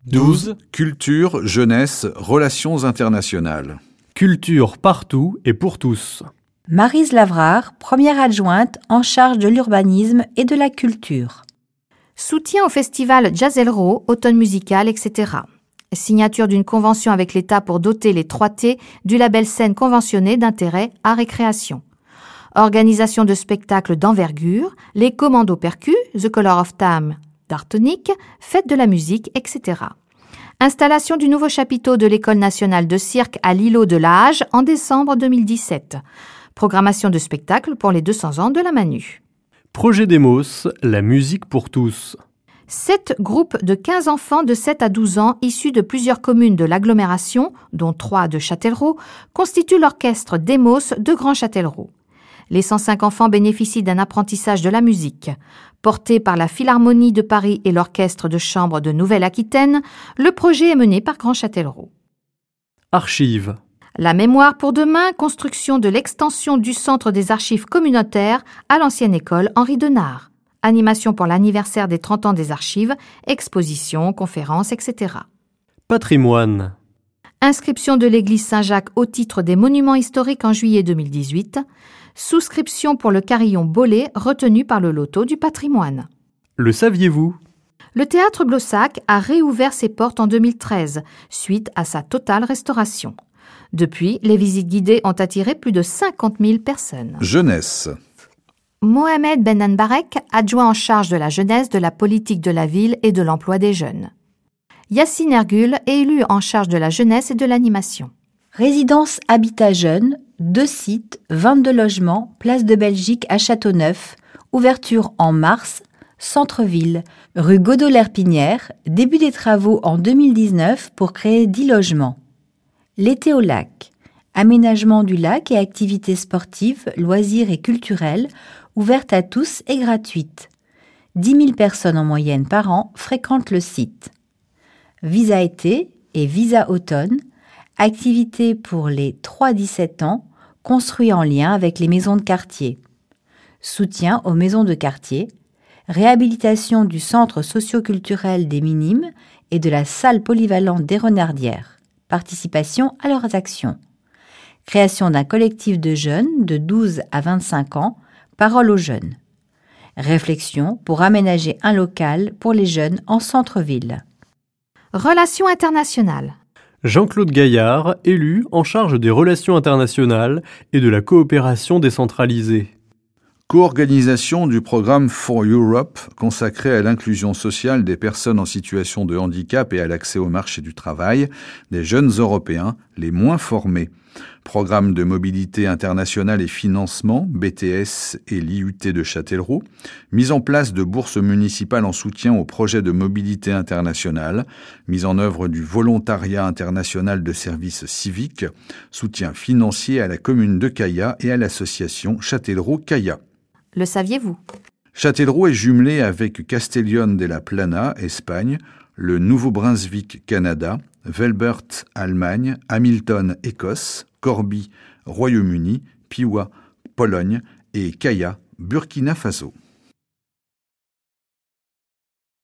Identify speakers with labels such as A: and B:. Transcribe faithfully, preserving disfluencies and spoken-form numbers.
A: douze. Culture, jeunesse, relations internationales.
B: Culture partout et pour tous.
C: Maryse Lavrard, première adjointe en charge de l'urbanisme et de la culture.
D: Soutien au festival Jazzelro, automne musical, et cetera. Signature d'une convention avec l'État pour doter les trois T du label scène conventionné d'intérêt à récréation. Organisation de spectacles d'envergure, les Commandos Percus, The Color of Time d'Artonic, Fête de la musique, et cetera. Installation du nouveau chapiteau de l'École nationale de cirque à l'îlot de Lage en décembre deux mille dix-sept. Programmation de spectacles pour les deux cents ans de la Manu.
B: Projet Demos, la musique pour tous.
D: Sept groupes de quinze enfants de sept à douze ans issus de plusieurs communes de l'agglomération, dont trois de Châtellerault, constituent l'orchestre Demos de Grand Châtellerault. Les cent cinq enfants bénéficient d'un apprentissage de la musique. Porté par la Philharmonie de Paris et l'Orchestre de chambre de Nouvelle-Aquitaine, le projet est mené par Grand Châtellerault.
B: Archives.
D: La mémoire pour demain, construction de l'extension du centre des archives communautaires à l'ancienne école Henri Denard. Animation pour l'anniversaire des trente ans des archives, expositions, conférences, et cetera.
B: Patrimoine.
D: Inscription de l'église Saint-Jacques au titre des monuments historiques en juillet deux mille dix-huit. Souscription pour le carillon Bollé retenu par le loto du patrimoine.
B: Le saviez-vous ?
D: Le théâtre Blossac a réouvert ses portes en deux mille treize, suite à sa totale restauration. Depuis, les visites guidées ont attiré plus de cinquante mille personnes.
A: Jeunesse.
D: Mohamed Benanbarek, adjoint en charge de la jeunesse, de la politique de la ville et de l'emploi des jeunes. Yacine Ergul, élu en charge de la jeunesse et de l'animation.
C: Résidence Habitat Jeune, deux sites, vingt-deux logements, place de Belgique à Châteauneuf, ouverture en mars, centre-ville, rue Godot-Lerpinière, début des travaux en deux mille dix-neuf pour créer dix logements. L'été au lac, aménagement du lac et activités sportives, loisirs et culturelles, ouvertes à tous et gratuites. dix mille personnes en moyenne par an fréquentent le site. Visa été et visa automne, activités pour les trois à dix-sept ans, construits en lien avec les maisons de quartier. Soutien aux maisons de quartier, réhabilitation du centre socio-culturel des Minimes et de la salle polyvalente des Renardières. Participation à leurs actions. Création d'un collectif de jeunes de douze à vingt-cinq ans, Parole aux jeunes. Réflexion pour aménager un local pour les jeunes en centre-ville.
D: Relations internationales.
B: Jean-Claude Gaillard, élu en charge des relations internationales et de la coopération décentralisée.
A: Co-organisation du programme For Europe consacré à l'inclusion sociale des personnes en situation de handicap et à l'accès au marché du travail des jeunes Européens les moins formés. Programme de mobilité internationale et financement, B T S et l'I U T de Châtellerault. Mise en place de bourses municipales en soutien aux projets de mobilité internationale. Mise en œuvre du volontariat international de services civiques. Soutien financier à la commune de Caya et à l'association Châtellerault-Caya.
D: Le saviez-vous ?
A: Châtellerault est jumelé avec Castellón de la Plana, Espagne, le Nouveau-Brunswick, Canada, Velbert, Allemagne, Hamilton, Écosse, Corby, Royaume-Uni, Piwa, Pologne et Caya, Burkina Faso.